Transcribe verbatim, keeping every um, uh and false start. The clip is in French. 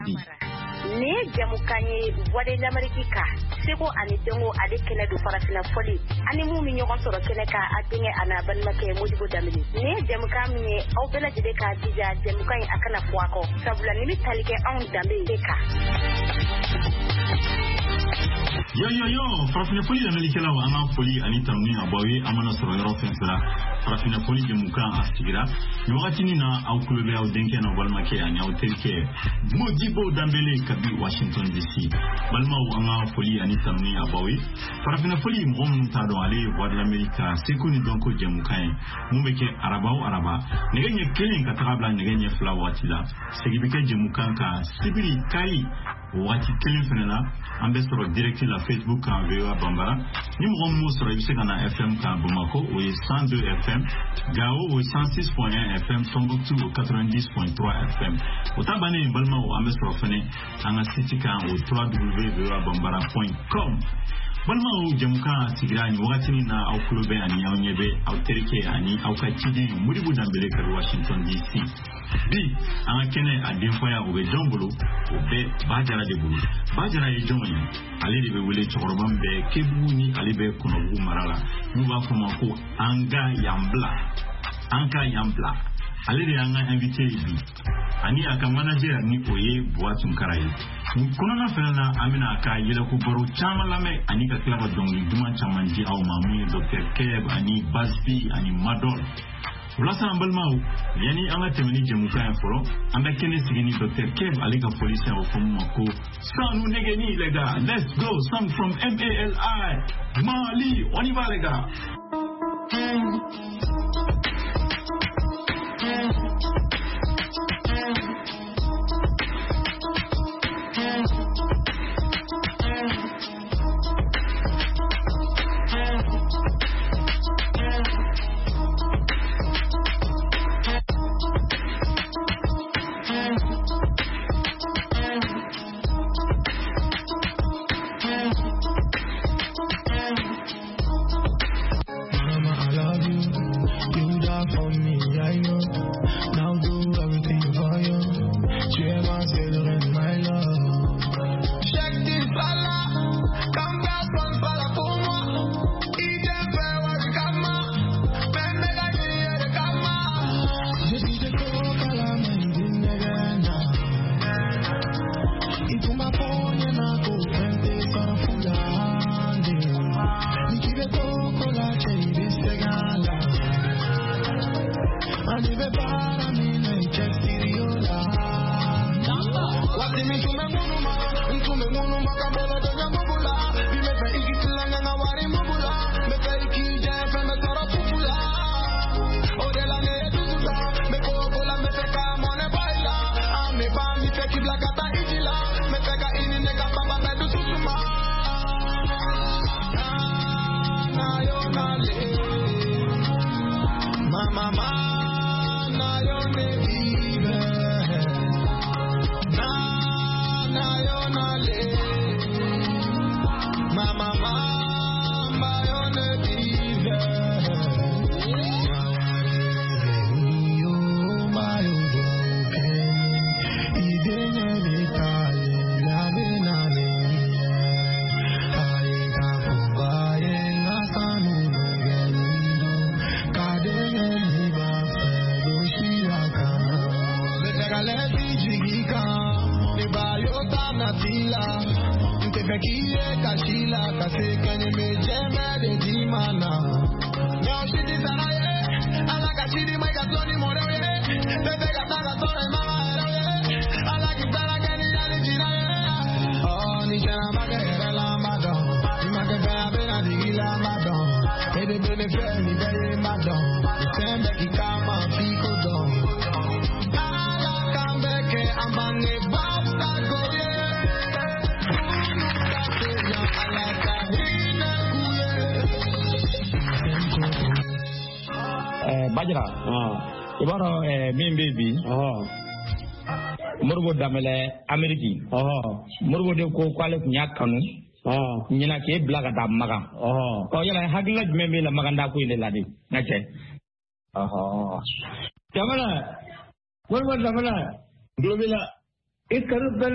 ne jamukanye wade l'amerika seko ani dengo ade kene du farafina foli ani mu mi nyoko soro kene ka adinge ana banmake modibo damini ne jamukanye au bela jide ka dija jamukanye akana kwako sabula ni talike on dambe ka yo yo yo farafina foli l'amerika la wana foli ani tamni abawi amana soro yoro fensera farafina foli jamuka asigira ni wakati ni na au kulube au denke na balmake ani au telke modibo dambele kabi Washington D C balma wanga foli ani tamni abawi farafina foli mom tado ale wad l'amerika sekuni donko jamukai mumbeke arabao araba negenye kelen katabla negenye fla watila segibike jamukanka sibiri kai wati kelen fenela ambe soro direct la Facebook kan V O A Bambara ni mo mo soro ibise kana F M kan Bamako o cent deux F M Gao o cent six point un F M Tombouctou au quatre-vingt-dix point trois F M otabane balma o ambe soro fene anga site kan au w w w point v o a bambara point com balma o jamuka sigrani wakati ni na au kulube ani au nyebe au tereke ani au kachidi muribu dambele ka Washington D C bi anga kene adinfoya o be jombolo o be bajara de bulu bajara e jomani ale de be wele chorobam be kebuni ale be konobu marala nuba foma ko anga yambla anga yambla ale de anga invité bi ani aka manager ni oye boatum karai kuna na fena amina aka yele ko baro chama lame ani ka klaba dongi duma chama ndi au mamu Docteur Keb ani Basbi ani Madol Ulasa ambalmau yani anga temeni jamuka ya foro amba kene sigini Docteur Keb alika police ya okomako sanu negeni lega let's go song from M A L I Mali on y va les gars. Bajra ah ibaro eh min baby ah morgo damele Ameriki ah morgo de ko kwale nyakanu ah nyina ke blaga da maga ah ko yala hagla membe la maganda ko ile ladi nace ah damala morgo damala globila e karu